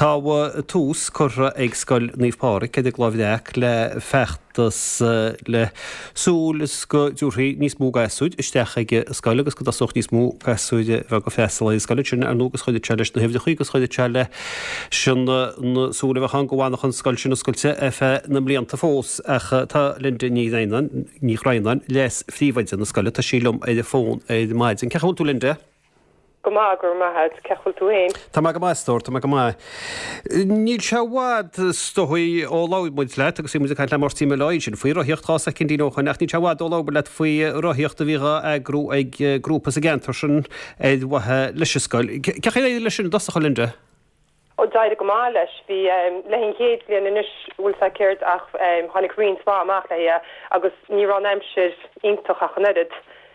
Tá tús chur ag scoil níomhpára cé glóhdeach le fechttas le súlas go dúirí níos mú gasúid isteach ag scoil agus go socht níos mú gasúide bheit go festal scoile sin ar nógus chuide teile na hebh chuí go chuide teile sin súla bheit gohánach an scoil sin scoilte na blianta fós ach tá linde ní chráinan les fríomhaid na scoile tá sílumm é fón é maidid an ceú tú linde? Go mágur maithad cechfuil tú éin. Tá go maistóir, tá go mai. Níl se bhád stochaí ó láid muid le, agus mu caiint le mar tíime leid sin faoi roiíochttá a cin díocha nach ní se bhád ó lába le faoi roiíochtta bhíha agrú ag grúpa a gentar sin é wathe leisiscoil. Ceché é lei sin dosa cholinde? Ó daide go má leis bhí lehinn chéad blian inis bhfuil sa céirt ach tháinig rion spá amach le agus ní rán aimsir iontoch a chunedid.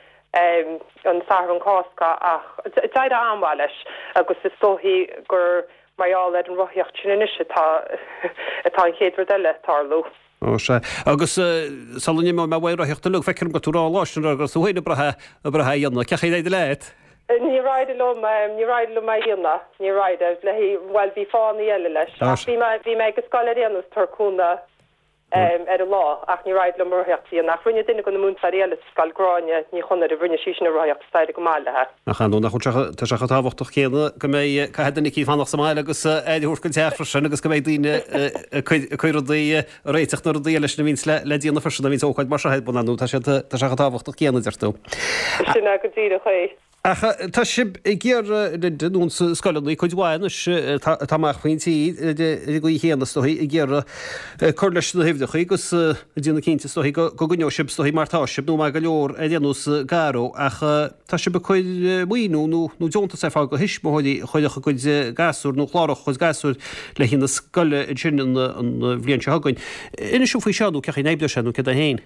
An fear an cásca ach daide anhá leis agus is tóhí gur maiall le an roiíocht sin inis atá an chéad deile tarlú. Ó se agus salní me bhhair heachta lu fecinn go túrá láistin agus bhhéine brethe dhéanana ceché éidir leid. Ní raide lom mai dhéanana, ní raide le bhfuil bhí fáinna eile leis. Bhí me go scoile déanús tarcúna ar lá ach ní raid le mórtheachtaí nach rinne duine go na múnta réile sscoilgráine ní chuna a bhrinne síisina roiíocht staide go máilethe. Achanú nach tá se táhachtach chéanana go mé caiidirna í fannach samáile agus éidirúir go teachra sin agus go méid daine chuirdaí réiteach nó daile na vín le díanana fersna vín óchaid mar seid bunanú tá se táhachtach chéanana deirtú. Sinna go dtíide chuí. Tá sib i ggéar dún scoilnaí chuid bháinis táach faointí go chéanastóí i ggéar chuir leis na hebh chuí agus dtíanana cinnta stoí go gunneó sib stoí martá sib nó mai go leor a dhéanús garó ach tá sib chuid muoinú nó deonta sé fá go hisismóí chuidecha chuid gasú nó chlárach chus gasú le hí na scoile sin an bhblionn se hagain. Ina siú faoi seanú cecha néble seanú ce a héin.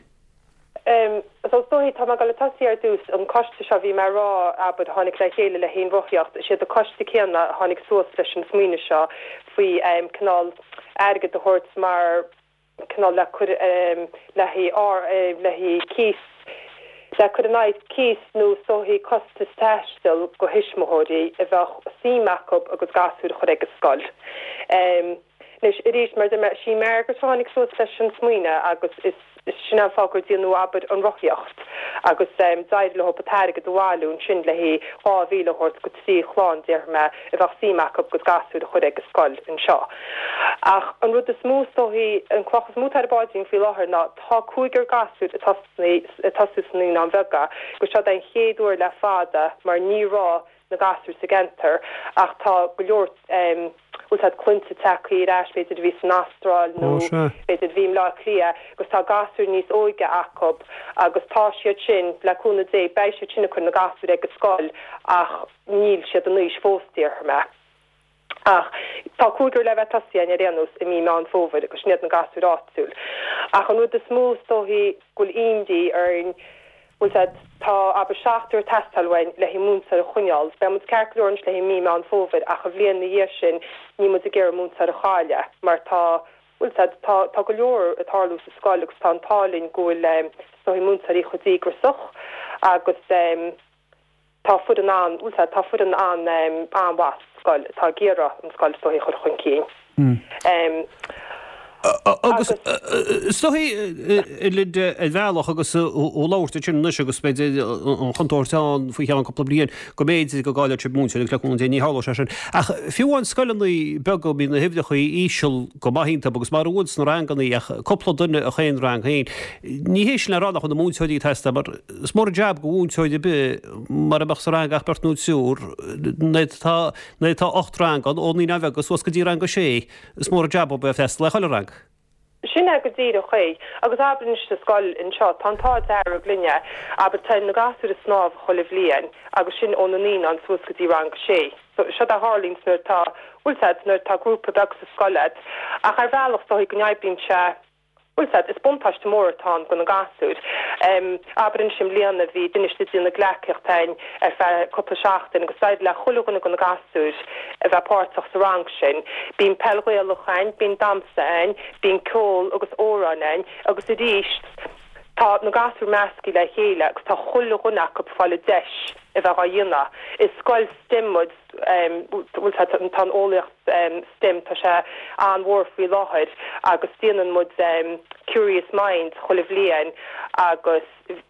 So stohi tá go le tasí ar dús an coiste se bhí mar rá abad tháinig le chéile le hén roiíocht siad a coiste céanna tháinig suas leis an smíine seo faoi canál airgad a thuirt mar canál le hí cís le chud an naid cís nó sohí costa stáistil go hisismóirí a bheith síimeachb agus gasú chud ag scoil. Leis i rís mar sí mar go tháinig suas leis an smíine agus is sinna fágur díanú abad an roiíocht agus daid le hopatáige doháún sin le hí áhíle hort go tí chláán dearme a bheith síach go gasú a chud ag scoil an seo. Ach an rud is smústóhí an chlochas mútarbáiding fi láthir ná tá cúigur gasú a tasúsní an bhega go se an chéadúir le fada mar nírá na gasú sa gentar ach tá go leor had clunta takeí ras beidir ví san astráil nó beidir vím lá clia gus tá gasú níos óige acob agus tá siad sin leúna dé bei siad sinna chun na gasú ag go scoil ach níl siad an níos fóstíir me. Ach tá cúgur le tasían a réanús i mí an fóvid agus snéad na gasú rátsúil. Ach an nuair is smó tóhí gúil indí ar tá aber seachtar testalhain le hí múnsa a chuneáil, be mu ceirlóirn le hí mí an fóvid a go bblion na dhé sin ní mu a ggéir múnsa a cháile, mar tá go leor a tálú sa scoil agus tá antálinn ggóil so hí múnsa í chudí grosoch agus tá fud an anhas scoil tá géra an scoil so hí chud chun cín. Agus stohí lid bhealach agus ó láirta sin nuis agus beidir an chutóirtáin faoi chean coppla blion go méid go gáile tre múnta le leún déanaí hála sin. Ach fiúháin scoilnaí bega bí na hibhdechaí ísisiil go maithínta agus mar ús nó ranganí ach coppla duine a chéin rang hain. Ní hééis le rádach na múntaidí testa, mar smór jab go úntaide be mar a bach sa rang ach bertnú siúr tá 8 rangan ó ní na bhegus was go dtí rang go sé smór jab ó be fest le choile rang. Sinna go dtíad a chué, agus abrinn sa scoil in seo tátá deir glunne, aber tá na gasú a snáb cholah líon agus sin ó naín an suas go dtí rang sé. So se a hálíns nuir tá úlsad nuir tá grúpa beag sa scoiled, ach ar bhealach tá go neibín se úlsad is buntáiste mórtá go na gasúd. Abrinn sim líanana bhí duineiste na gleicichtain ar fe coppla seachtain agus staid le chulaganna go na gasúd a bheith pártach sa rang sin. Bín pellghailchain, bín damsain, bín cól agus óránin agus i ríist tá na gasú meascí le chéile agus tá chulaganna go fáile deis bheit dhéanana. Is scoil stimmud tan ólacht stim tá sé anhór fao láthir agus déanaan mud Curious Minds cholah blian agus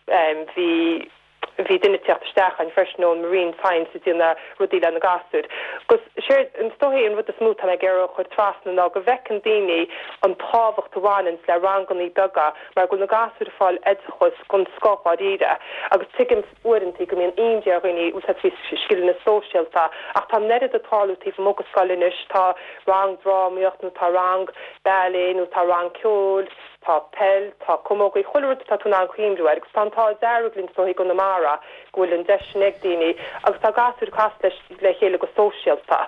hí duine teachtarsteach an freisnó marine science duna rudí le na gasúd. Gus sé an stohéon rud a smút a ggéir chuir trasna ná go bhecin daoine an táhacht bhhainins le ranganí bega mar go na gasúd fáil edchos gon scópá ide agus tuigim uintí go míon India roioine ús fi skill na socialta ach tá nerid atáútíh mógus scolinnis tá rang dráíocht nó tá rang bailé nó tá rang ceol tá pel tá cumógaí choúir tá tún an chuimú agus tátá deirglinn soí go na mara gohfuil an deisneag daoine agus tá gasúd cast le chéile go socialta.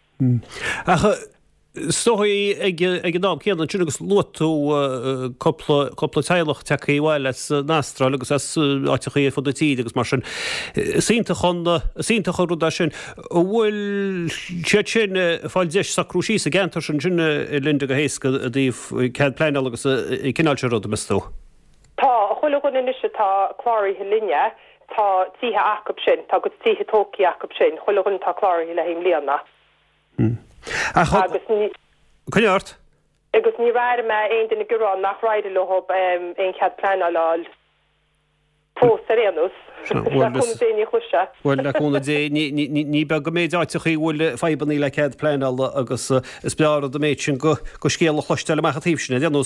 Stoí ag ná céan an tuúgus lotú coppla teilech teí bhil nastra agus áitichaí fud tí agus mar sin sínta chu rudá sin bhfuil sé sin fáil deis sacrúsí a gentar sin sinne linde go héasca a dtíh cead plein agus i cinál se rud mistó. Tá chuile go inise tá chláirí linne tá títhe acab sin tá go títhe tóí acab sin chuilegann tá chláirí le him líanana. Chuart? Agus ní rair me aon duna gurrán nach raide lehab ein cead plein aláil fós a réanús déine chuise. Bhfuil leúna dé ní be go méid áitichaí bhfuil febanní le cead plein agus is bear do méid sin go scéal chluisteile mechatíh sinna déanús.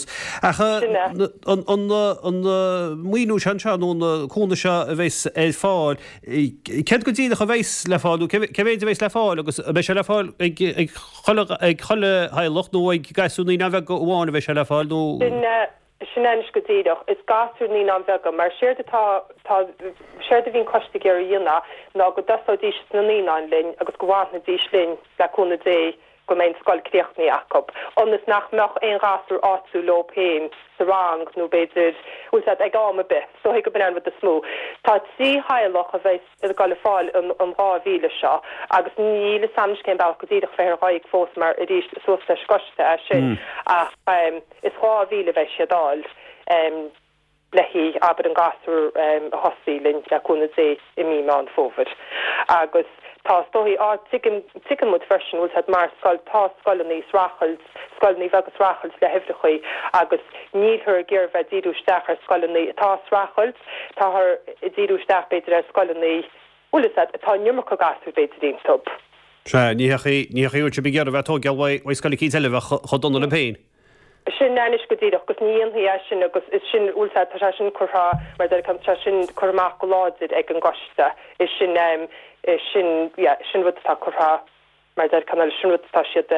An muoú seanseanún cúna se a bheits é fáil. Cead go dtíach a bhéis le fáilú, cehéad a bhéis le fáil agus a bheith se le fáil ag cholle haileach nó ag gasúnaí na bheith go bháin a bheith se le fáil nó Sinnéis go díadach is gasú ní an bhega mar séir a bhín coiste géir dhéanana ná go dasá díis na níán linn agus go bhhaintna díis linn leúna dé go mé scoil críochtnaí Jacob. Onas nach meach éon gasú áú lópéin sa rang nó beidir úsad ag gáma bit, so go ben with a smó. Tá tí haileach a bheits a gáil fáil an ráhíle seo agus níle samis cén beh go díadach fear raig fós mar a ríist sosta scoiste sin ach is ráhíle bheith siadáil lehí aber an gasú a hosílinn leúna dé i mí an fóver. Agus tá stohí á ticken mud version ús het mar sscoil tá scoil níos rachels scoil ní vegus rachels le hefrichuí agus níl gur bheith díústeach ar scoilní tá rachels tá díústeach beidir ar scoilní úlas atá nummer go gasú beidir dín stop. Níúir se begear a bheith gealhha scoilí eile bheith chodonna le péin. Sin nanis go díach gus níon hi sin agus is sin úlsa tá sin chorá mar kan sin chomach go láid ag an goiste is sin sin rutá chorá mar kann sin rutá siad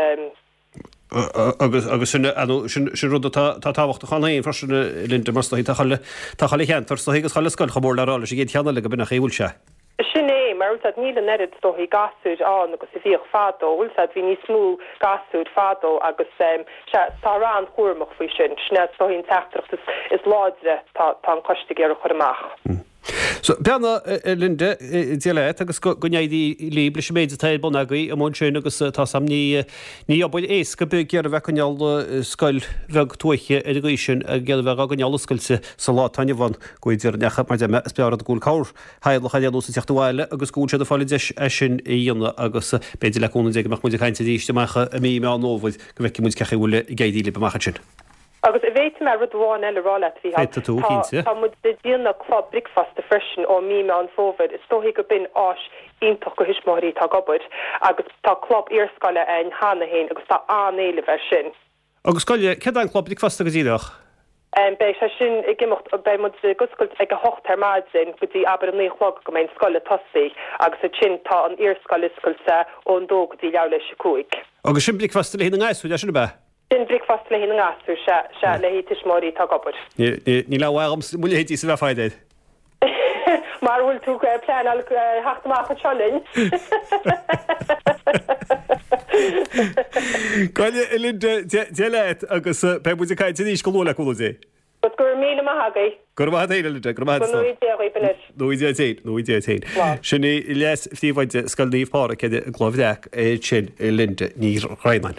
agus sin rud táhacht chanéon frosna linte mar tá chaile cheantar so hégus chaile scoil chabór lerála sé géad cheanna le go buna chéúil se. Sinné mar úsad níle nerid stohí gasúd an agus i bhíoh fádó, úsad hí ní smú gasúd fádó agus tá ran chuirmach faoi sin, sne stohín teachtracht is láidre tá an coiste géar a chuirmach. So beanna linde dialet agus gonéidí líble sé méid tail bonagaí am sin agus tá sam ní abbail ééis go be gear a bheitneall scoil bheh tuaiche a go sin a ge bheith aganneallascoilte sa lá taine bhain goidir necha mar de spearad gúil cáir heile chaú sa teachtáile agus gúil se a fáile deis sin íonna agus beidir leúna ag meach muidir chainte díiste mecha a mí me an nóhaid go bheith mu cecha bhfuile gaidíle bemachcha sin. Agus a bhéit me rudháin eile rála hí Tá mu de díanana club bricfast a frisin ó mí me an fóvid is tóhí go bin áis ionintach go hisismóí tá gobud agus tá club írscoile an hána héin agus tá anéile bheit sin. Agus scoile ce an club bricfast agus ídach? Bei se sin i gimocht bei mu guskult ag a hocht termásinn go dtí aber an nílog go mén scoile tosaí agus a sin tá an írscoilscoilte ón dó go dtí leabhla se cuaig. Agus sin bricfast le hí an gáisú de sin be? Sin bricfast le hí an gasú se le hí tismóí tá gobud. Ní leham muhétí sa bheith fáideid. Mar bhfuil tú plean haachtamach cholinn. Gáile linde déile agus pe bu caiinte níos go le cúlaé. Gus gur míle maithagaí. Gur éile linte gur Nuí sinna leas tíomhaide scoilníomhpára chéide glóhdeach sin linde ní Raimáin.